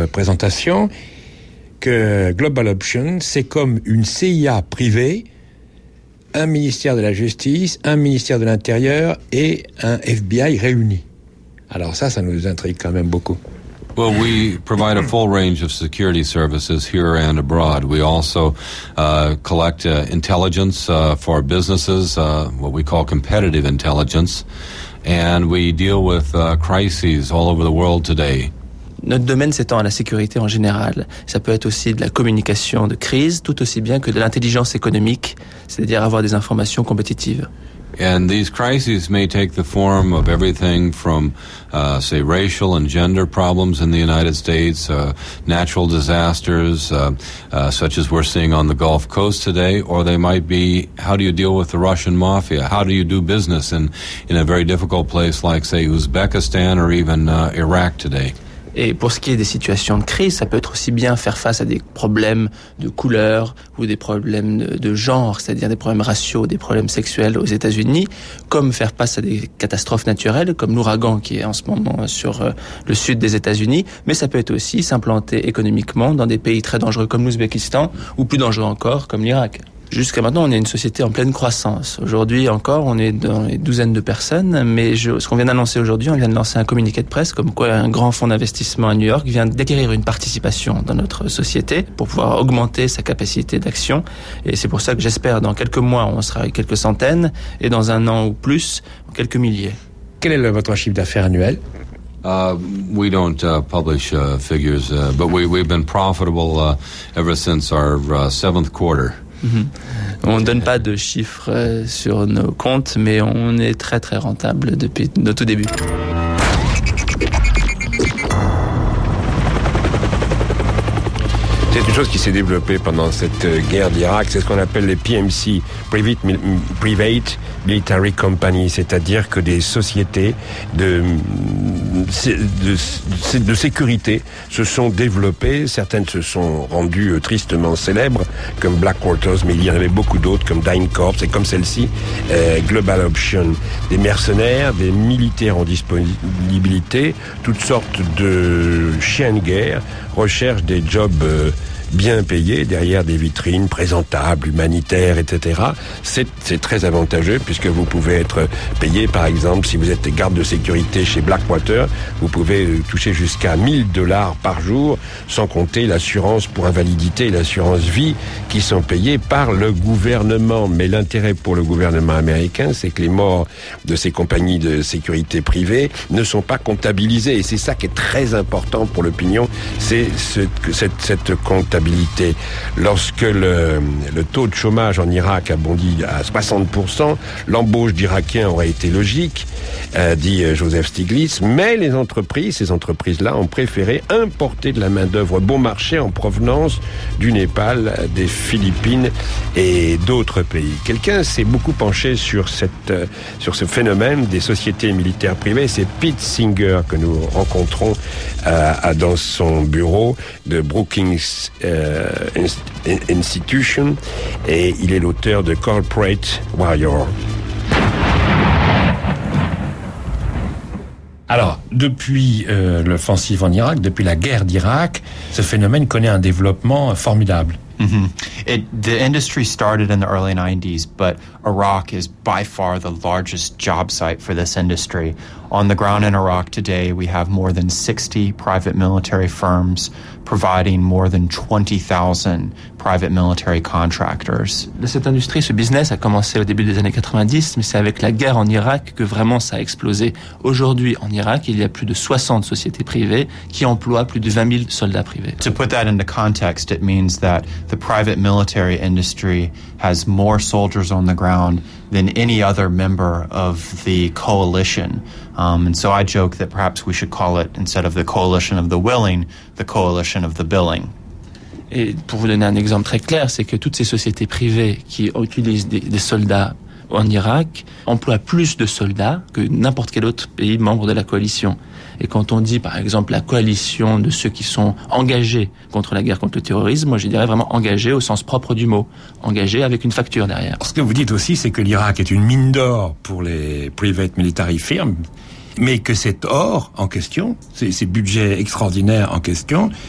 présentation que Global Option, c'est comme une CIA privée, un ministère de la Justice, un ministère de l'Intérieur et un FBI réunis. Alors ça nous intrigue quand même beaucoup. Well, we provide a full range of security services here and abroad. We also collect intelligence for businesses, what we call competitive intelligence, and we deal with crises all over the world today. Notre domaine s'étend à la sécurité en général. Ça peut être aussi de la communication de crise, tout aussi bien que de l'intelligence économique, c'est-à-dire avoir des informations compétitives. And these crises may take the form of everything from, say, racial and gender problems in the United States, natural disasters, such as we're seeing on the Gulf Coast today, or they might be, how do you deal with the Russian mafia? How do you do business in a very difficult place like, say, Uzbekistan or even Iraq today? Et pour ce qui est des situations de crise, ça peut être aussi bien faire face à des problèmes de couleur ou des problèmes de genre, c'est-à-dire des problèmes raciaux, des problèmes sexuels aux États-Unis, comme faire face à des catastrophes naturelles, comme l'ouragan qui est en ce moment sur le sud des États-Unis. Mais ça peut être aussi s'implanter économiquement dans des pays très dangereux comme l'Ouzbékistan ou plus dangereux encore comme l'Irak. Jusqu'à maintenant, on est une société en pleine croissance. Aujourd'hui encore, on est dans les douzaines de personnes, mais ce qu'on vient d'annoncer aujourd'hui, on vient de lancer un communiqué de presse comme quoi un grand fonds d'investissement à New York vient d'acquérir une participation dans notre société pour pouvoir augmenter sa capacité d'action. Et c'est pour ça que j'espère dans quelques mois, on sera avec quelques centaines et dans un an ou plus, quelques milliers. Quel est votre chiffre d'affaires annuel? We don't publish figures, but we've been profitable ever since our seventh quarter. On ne donne pas de chiffres sur nos comptes, mais on est très très rentable depuis notre tout début. C'est une chose qui s'est développée pendant cette guerre d'Irak, c'est ce qu'on appelle les PMC, Private Military Company, c'est-à-dire que des sociétés de sécurité se sont développées. Certaines se sont rendues tristement célèbres, comme Blackwater, mais il y en avait beaucoup d'autres, comme DynCorp, et comme celle-ci, Global Option. Des mercenaires, des militaires en disponibilité, toutes sortes de chiens de guerre recherchent des jobs bien payés derrière des vitrines présentables, humanitaires, etc. C'est très avantageux puisque vous pouvez être payé, par exemple, si vous êtes garde de sécurité chez Blackwater, vous pouvez toucher jusqu'à $1,000 par jour, sans compter l'assurance pour invalidité et l'assurance vie qui sont payées par le gouvernement. Mais l'intérêt pour le gouvernement américain, c'est que les morts de ces compagnies de sécurité privées ne sont pas comptabilisées. Et c'est ça qui est très important pour l'opinion, c'est cette comptabilité. Lorsque le taux de chômage en Irak a bondi à 60%, l'embauche d'Irakiens aurait été logique, dit Joseph Stiglitz, mais ces entreprises-là ont préféré importer de la main-d'œuvre bon marché en provenance du Népal, des Philippines et d'autres pays. Quelqu'un s'est beaucoup penché sur ce phénomène des sociétés militaires privées. C'est Pete Singer que nous rencontrons dans son bureau de Brookings Institution, et il est l'auteur de Corporate Warrior. Alors, depuis l'offensive en Irak, depuis la guerre d'Irak, ce phénomène connaît un développement formidable. The industry started in the early 90s, but Iraq is by far the largest job site for this industry. On the ground in Iraq today, we have more than 60 private military firms providing more than 20,000 private military contractors. Cette industrie, ce business a commencé au début des années 90, mais c'est avec la guerre en Irak que vraiment ça a explosé. Aujourd'hui, en Irak, il y a plus de 60 sociétés privées qui emploient plus de 20 000 soldats privés. To put that into context, it means that the private military industry has more soldiers on the ground than any other member of the coalition. And so I joke that perhaps we should call it, instead of the coalition of the willing, the coalition of the billing. Et pour vous donner un exemple très clair, c'est que toutes ces sociétés privées qui utilisent des soldats en Irak emploient plus de soldats que n'importe quel autre pays membre de la coalition. Et quand on dit, par exemple, la coalition de ceux qui sont engagés contre la guerre contre le terrorisme, moi je dirais vraiment engagés au sens propre du mot, engagés avec une facture derrière. Ce que vous dites aussi, c'est que l'Irak est une mine d'or pour les private military firms, mais que cet or en question, ces budgets extraordinaires en question,